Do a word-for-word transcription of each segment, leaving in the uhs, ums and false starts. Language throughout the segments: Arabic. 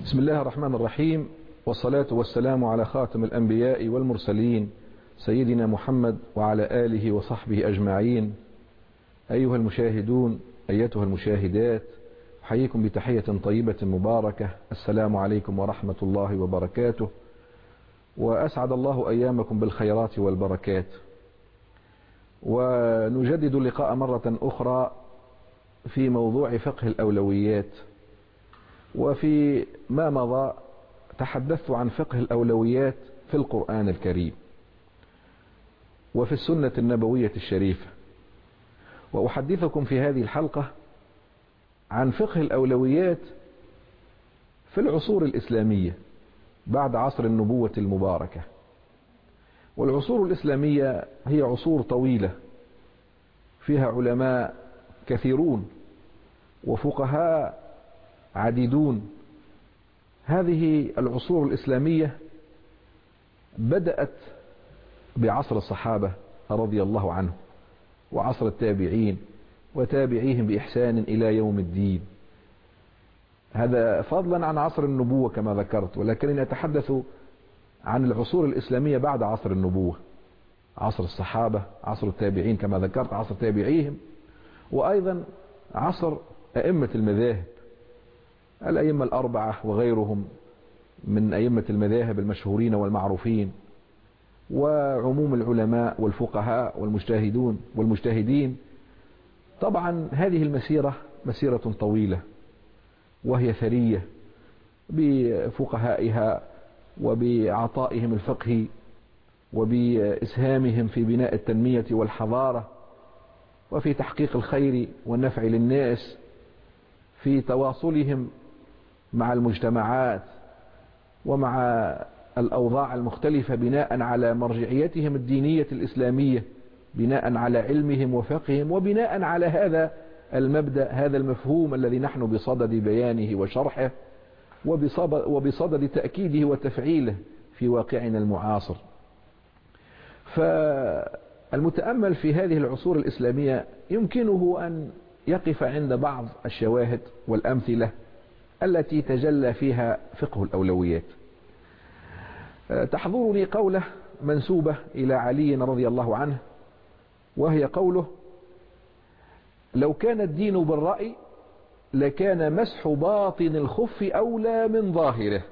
بسم الله الرحمن الرحيم، والصلاة والسلام على خاتم الأنبياء والمرسلين سيدنا محمد وعلى آله وصحبه أجمعين. أيها المشاهدون، أيتها المشاهدات، أحييكم بتحية طيبة مباركة. السلام عليكم ورحمة الله وبركاته، وأسعد الله أيامكم بالخيرات والبركات. ونجدد اللقاء مرة أخرى في موضوع فقه الأولويات. وفي ما مضى تحدثت عن فقه الأولويات في القرآن الكريم وفي السنة النبوية الشريفة، وأحدثكم في هذه الحلقة عن فقه الأولويات في العصور الإسلامية بعد عصر النبوة المباركة. والعصور الإسلامية هي عصور طويلة فيها علماء كثيرون وفقهاء عديدون. هذه العصور الإسلامية بدأت بعصر الصحابة رضي الله عنهم، وعصر التابعين وتابعيهم بإحسان إلى يوم الدين. هذا فضلا عن عصر النبوة كما ذكرت، ولكنني أتحدث عن العصور الإسلامية بعد عصر النبوة، عصر الصحابة، عصر التابعين كما ذكرت، عصر تابعيهم، وأيضا عصر أئمة المذاهب، الأئمة الأربعة وغيرهم من أئمة المذاهب المشهورين والمعروفين، وعموم العلماء والفقهاء والمجتهدون والمجتهدين. طبعا هذه المسيرة مسيرة طويلة، وهي ثرية بفقهائها وبعطائهم الفقهي وبإسهامهم في بناء التنمية والحضارة وفي تحقيق الخير والنفع للناس، في تواصلهم مع المجتمعات ومع الأوضاع المختلفة بناء على مرجعيتهم الدينية الإسلامية، بناء على علمهم وفقههم، وبناء على هذا المبدأ، هذا المفهوم الذي نحن بصدد بيانه وشرحه وبصدد تأكيده وتفعيله في واقعنا المعاصر. فالمتأمل في هذه العصور الإسلامية يمكنه أن يقف عند بعض الشواهد والأمثلة التي تجلى فيها فقه الأولويات. تحضرني قولة منسوبة إلى علي رضي الله عنه، وهي قوله: لو كان الدين بالرأي لكان مسح باطن الخف أولى من ظاهره.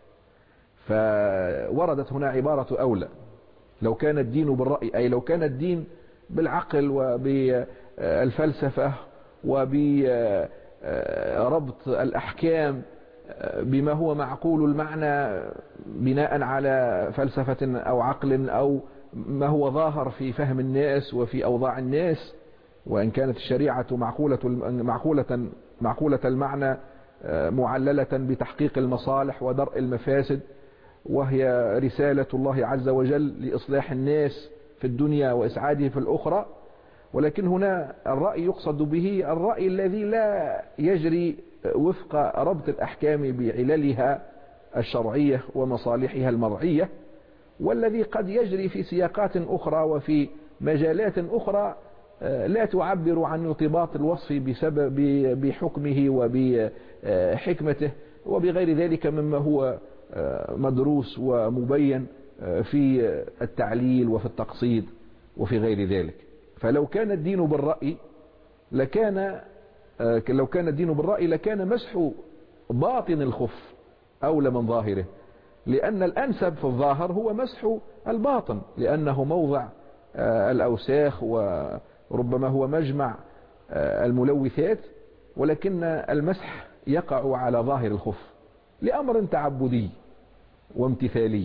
فوردت هنا عبارة أولى. لو كان الدين بالرأي أي لو كان الدين بالعقل وبالفلسفة وبربط الأحكام بما هو معقول المعنى بناء على فلسفة أو عقل أو ما هو ظاهر في فهم الناس وفي أوضاع الناس، وإن كانت الشريعة معقولة معقولة معقولة المعنى معللة بتحقيق المصالح ودرء المفاسد، وهي رسالة الله عز وجل لإصلاح الناس في الدنيا وإسعاده في الأخرى. ولكن هنا الرأي يقصد به الرأي الذي لا يجري وفق ربط الأحكام بعللها الشرعية ومصالحها المرعية، والذي قد يجري في سياقات أخرى وفي مجالات أخرى لا تعبر عن ارتباط الوصف بسبب بحكمه وبحكمته وبغير ذلك مما هو مدروس ومبين في التعليل وفي التقصيد وفي غير ذلك. فلو كان الدين بالرأي لكان لو كان الدين بالرأي لكان مسح باطن الخف أولى من ظاهره، لأن الأنسب في الظاهر هو مسح الباطن، لأنه موضع الأوساخ وربما هو مجمع الملوثات، ولكن المسح يقع على ظاهر الخف لأمر تعبدي وامتثالي.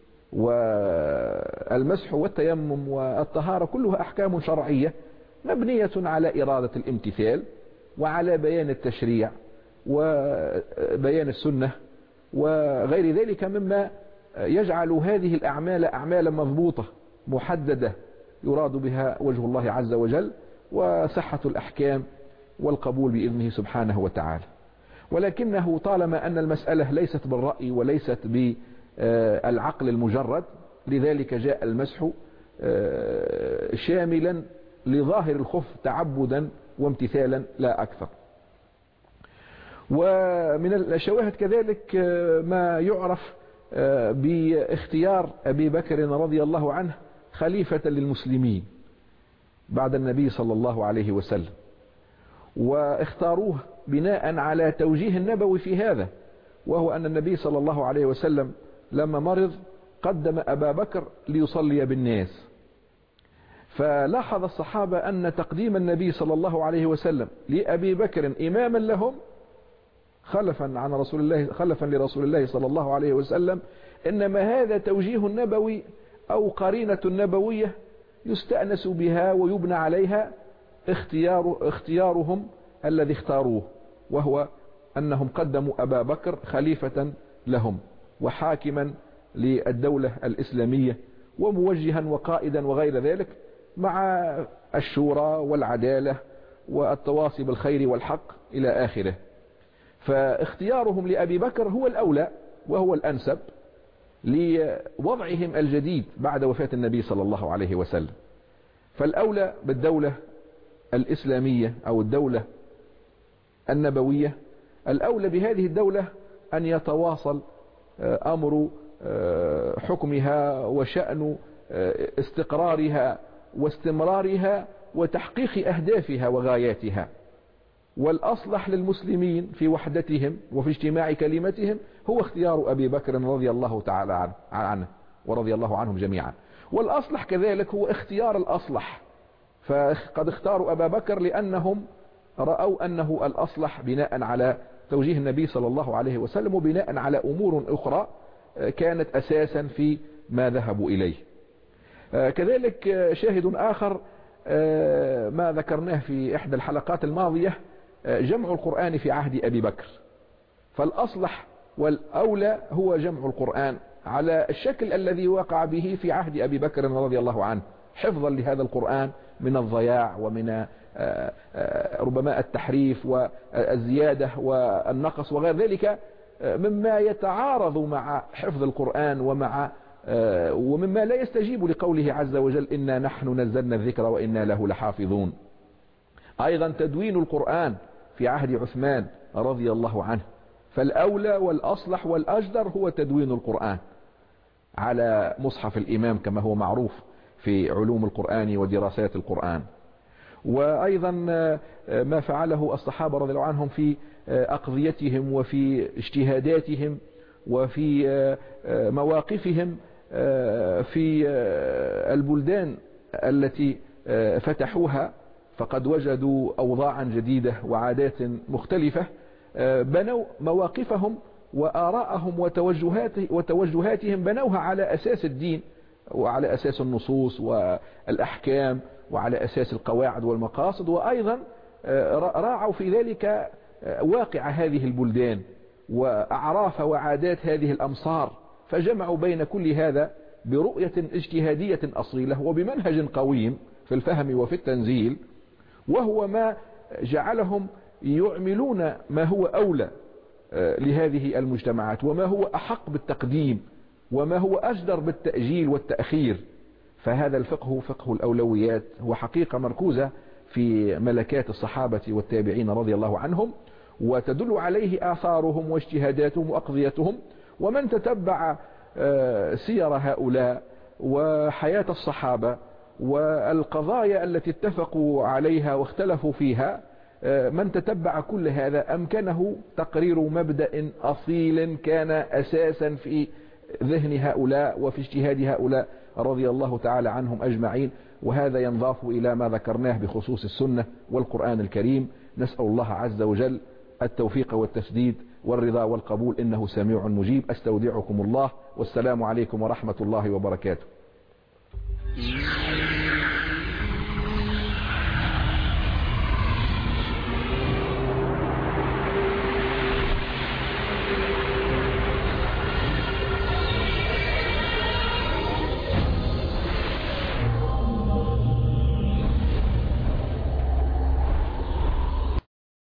والمسح والتيمم والطهارة كلها أحكام شرعية مبنية على إرادة الامتثال وعلى بيان التشريع وبيان السنة وغير ذلك مما يجعل هذه الأعمال أعمالا مضبوطة محددة يراد بها وجه الله عز وجل وصحة الأحكام والقبول بإذنه سبحانه وتعالى. ولكنه طالما أن المسألة ليست بالرأي وليست بالعقل المجرد، لذلك جاء المسح شاملا لظاهر الخف تعبدا وامتثالا لا أكثر. ومن الشواهد كذلك ما يعرف باختيار أبي بكر رضي الله عنه خليفة للمسلمين بعد النبي صلى الله عليه وسلم، واختاروه بناء على توجيه النبوي في هذا، وهو أن النبي صلى الله عليه وسلم لما مرض قدم أبا بكر ليصلي بالناس، فلاحظ الصحابة أن تقديم النبي صلى الله عليه وسلم لأبي بكر إماما لهم خلفا عن رسول الله خلفا لرسول الله صلى الله عليه وسلم، إنما هذا توجيه نبوي أو قرينة نبوية يستأنس بها ويبنى عليها اختيار اختيارهم الذي اختاروه، وهو أنهم قدموا أبا بكر خليفة لهم وحاكما للدولة الإسلامية وموجها وقائدا وغير ذلك، مع الشورى والعدالة والتواصي بالخير والحق إلى آخره. فاختيارهم لأبي بكر هو الأولى وهو الأنسب لوضعهم الجديد بعد وفاة النبي صلى الله عليه وسلم. فالأولى بالدولة الإسلامية أو الدولة النبوية، الأولى بهذه الدولة أن يتواصل أمر حكمها وشأن استقرارها واستمرارها وتحقيق أهدافها وغاياتها. والأصلح للمسلمين في وحدتهم وفي اجتماع كلمتهم هو اختيار أبي بكر رضي الله تعالى عنه ورضي الله عنهم جميعا. والأصلح كذلك هو اختيار الأصلح، فقد اختاروا أبا بكر لأنهم رأوا أنه الأصلح بناء على توجيه النبي صلى الله عليه وسلم وبناء على أمور أخرى كانت أساسا في ما ذهبوا إليه. كذلك شاهد آخر ما ذكرناه في إحدى الحلقات الماضية، جمع القرآن في عهد أبي بكر. فالأصلح والأولى هو جمع القرآن على الشكل الذي وقع به في عهد أبي بكر رضي الله عنه، حفظا لهذا القرآن من الضياع ومن ربما التحريف والزيادة والنقص وغير ذلك مما يتعارض مع حفظ القرآن ومع ومما لا يستجيب لقوله عز وجل إنا نحن نزلنا الذكر وإنا له لحافظون. أيضا تدوين القرآن في عهد عثمان رضي الله عنه. فالأولى والأصلح والأجدر هو تدوين القرآن على مصحف الإمام كما هو معروف في علوم القرآن ودراسات القرآن. وأيضا ما فعله الصحابة رضي الله عنهم في أقضيتهم وفي اجتهاداتهم وفي مواقفهم في البلدان التي فتحوها، فقد وجدوا أوضاعا جديدة وعادات مختلفة، بنوا مواقفهم وآراءهم وتوجهاتهم بنوها على أساس الدين وعلى أساس النصوص والأحكام وعلى أساس القواعد والمقاصد، وأيضا راعوا في ذلك واقع هذه البلدان وأعراف وعادات هذه الأمصار، فجمعوا بين كل هذا برؤية اجتهادية أصيلة وبمنهج قويم في الفهم وفي التنزيل، وهو ما جعلهم يعملون ما هو أولى لهذه المجتمعات وما هو أحق بالتقديم وما هو أجدر بالتأجيل والتأخير. فهذا الفقه فقه الأولويات هو حقيقة مركوزة في ملكات الصحابة والتابعين رضي الله عنهم، وتدل عليه آثارهم واجتهاداتهم وأقضيتهم. ومن تتبع سير هؤلاء وحياة الصحابة والقضايا التي اتفقوا عليها واختلفوا فيها، من تتبع كل هذا أمكنه تقرير مبدأ أصيل كان أساسا في ذهن هؤلاء وفي اجتهاد هؤلاء رضي الله تعالى عنهم أجمعين. وهذا ينضاف إلى ما ذكرناه بخصوص السنة والقرآن الكريم. نسأل الله عز وجل التوفيق والتسديد والرضا والقبول، إنه سميع مجيب. أستودعكم الله، والسلام عليكم ورحمة الله وبركاته.